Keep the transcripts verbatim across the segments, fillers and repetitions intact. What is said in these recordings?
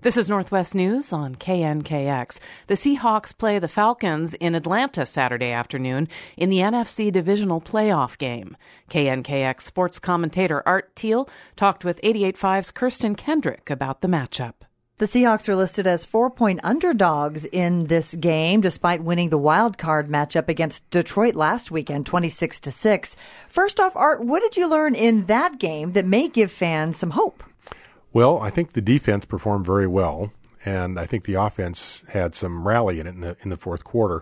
This is Northwest News on K N K X. The Seahawks play the Falcons in Atlanta Saturday afternoon in the N F C Divisional Playoff game. K N K X sports commentator Art Teal talked with eighty-eight point five's Kirsten Kendrick about the matchup. The Seahawks are listed as four-point underdogs in this game, despite winning the wild card matchup against Detroit last weekend, twenty-six to six. First off, Art, what did you learn in that game that may give fans some hope? Well, I think the defense performed very well, and I think the offense had some rally in it in the, in the fourth quarter.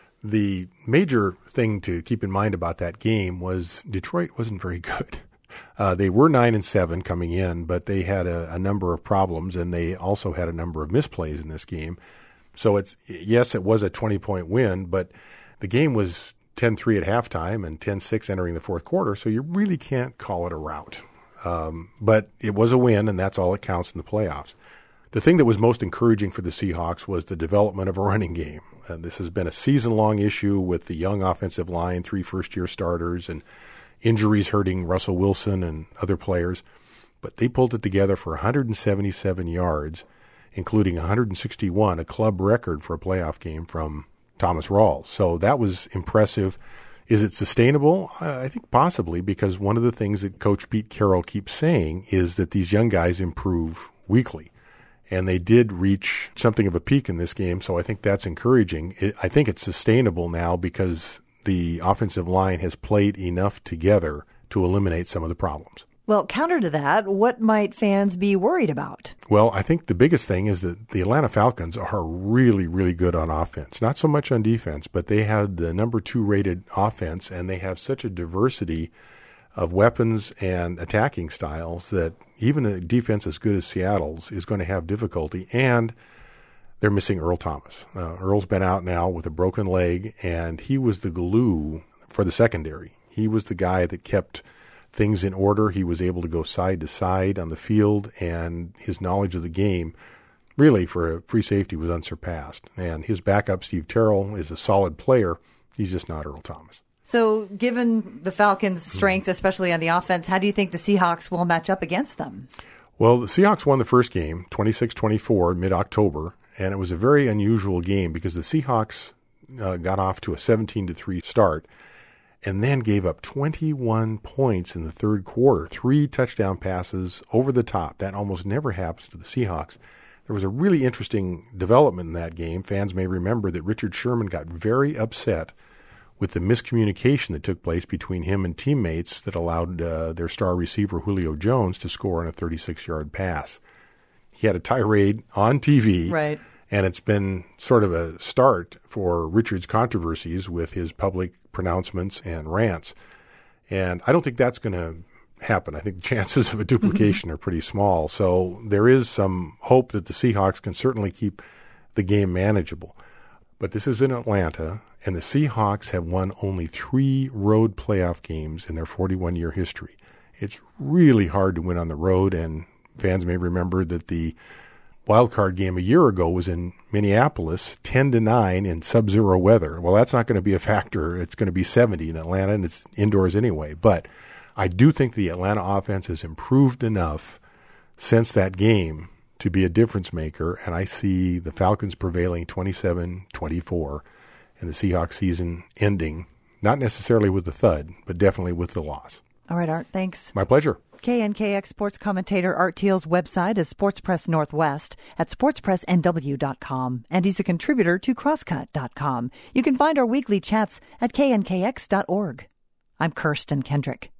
The major thing to keep in mind about that game was Detroit wasn't very good. Uh, they were nine and seven coming in, but they had a, a number of problems, and they also had a number of misplays in this game. So it's yes, it was a twenty-point win, but the game was ten three at halftime and ten six entering the fourth quarter, so you really can't call it a rout. Um, but it was a win, and that's all that counts in the playoffs. The thing that was most encouraging for the Seahawks was the development of a running game. And this has been a season-long issue with the young offensive line, three first-year starters, and injuries hurting Russell Wilson and other players. But they pulled it together for one hundred seventy-seven yards, including one hundred sixty-one, a club record for a playoff game from Thomas Rawls. So that was impressive. Is it sustainable? I think possibly, because one of the things that Coach Pete Carroll keeps saying is that these young guys improve weekly. And they did reach something of a peak in this game, so I think that's encouraging. It, I think it's sustainable now because the offensive line has played enough together to eliminate some of the problems. Well, counter to that, what might fans be worried about? Well, I think the biggest thing is that the Atlanta Falcons are really, really good on offense. Not so much on defense, but they have the number two rated offense, and they have such a diversity of weapons and attacking styles that even a defense as good as Seattle's is going to have difficulty. And they're missing Earl Thomas. Uh, Earl's been out now with a broken leg, and he was the glue for the secondary. He was the guy that kept things in order. He was able to go side to side on the field, and his knowledge of the game, really for a free safety, was unsurpassed. And his backup, Steve Terrell, is a solid player. He's just not Earl Thomas. So given the Falcons' strength, especially on the offense, how do you think the Seahawks will match up against them? Well, the Seahawks won the first game, twenty-six twenty-four, mid-October, and it was a very unusual game because the Seahawks uh, got off to a seventeen to three start and then gave up twenty-one points in the third quarter, three touchdown passes over the top. That almost never happens to the Seahawks. There was a really interesting development in that game. Fans may remember that Richard Sherman got very upset with the miscommunication that took place between him and teammates that allowed uh, their star receiver Julio Jones to score on a thirty-six-yard pass. He had a tirade on T V, right. And it's been sort of a start for Richard's controversies with his public pronouncements and rants. And I don't think that's going to happen. I think the chances of a duplication are pretty small. So there is some hope that the Seahawks can certainly keep the game manageable. But this is in Atlanta, and the Seahawks have won only three road playoff games in their forty-one-year history. It's really hard to win on the road, and fans may remember that the wild card game a year ago was in Minneapolis, ten to nine in sub-zero weather. Well, that's not going to be a factor. It's going to be seventy in Atlanta, and it's indoors anyway. But I do think the Atlanta offense has improved enough since that game to be a difference maker, and I see the Falcons prevailing twenty-seven twenty-four and the Seahawks season ending, not necessarily with the thud, but definitely with the loss. All right, Art, thanks. My pleasure. K N K X sports commentator Art Teal's website is Sports Press Northwest at sports press n w dot com, and he's a contributor to crosscut dot com. You can find our weekly chats at k n k x dot org. I'm Kirsten Kendrick.